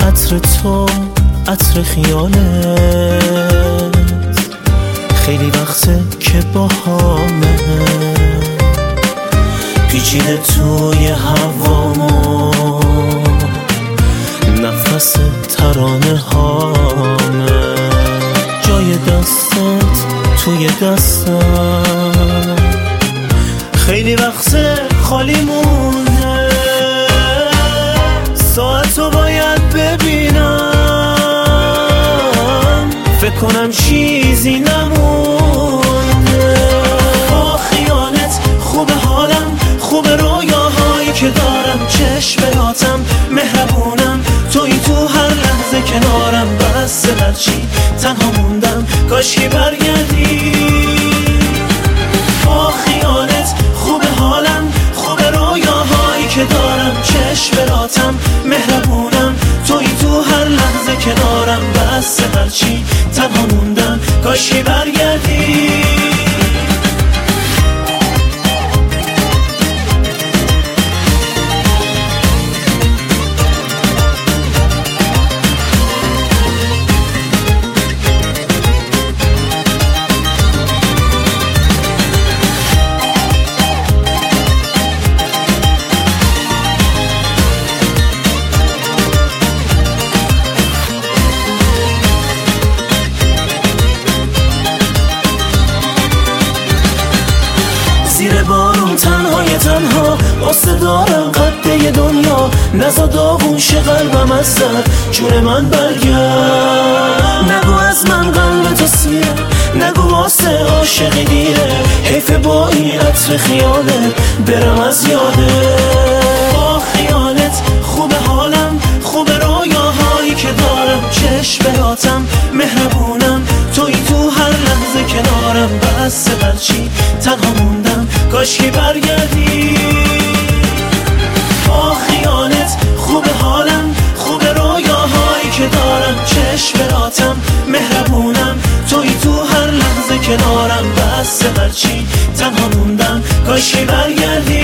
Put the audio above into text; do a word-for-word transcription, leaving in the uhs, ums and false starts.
عطر تو، عطر خیالت، خیلی وقته که با همه پیچیده توی هوامو، نفس ترانه هامه، جای دستت توی دستم، خیلی وقته خالی مونده، ساعتو باید ببینم، فکر کنم چیزی نمونده. با خیالت خوبه حالم، خوبه رویاهایی که دارم، چشماتم مهربونم، توی تو هر لحظه کنارم، بس برچی تنها موندم، کاشکی برگردی. با خیالت خوبه حالم، خوبه رویاهایی که دارم، چشماتم مهربونم، توی تو هر لحظه کنارم، بس برچی تنها موندم، کاشکی برگردی. زیر بارون تنهای تنها، واسه دارم قده دنیا، نزا داغون شه قلبم از سر، جون من برگرد. نگو از من قلب تو سیره، نگو واسه عاشقی دیره، حیف با این عطر خیالت برم از یاده. با خیالت خوبه حالم، خوبه رویاهایی که دارم، چشماتم مهربونم، توی تو هر لحظه کنارم، بس برچی تنها موندم، کاشکی برگردی. با خیالت خوبه حالم، خوبه رویاهایی که دارم، چشماتم مهربونم، توی تو هر لحظه کنارم، بس برچی تنها موندم، کاشکی برگردی.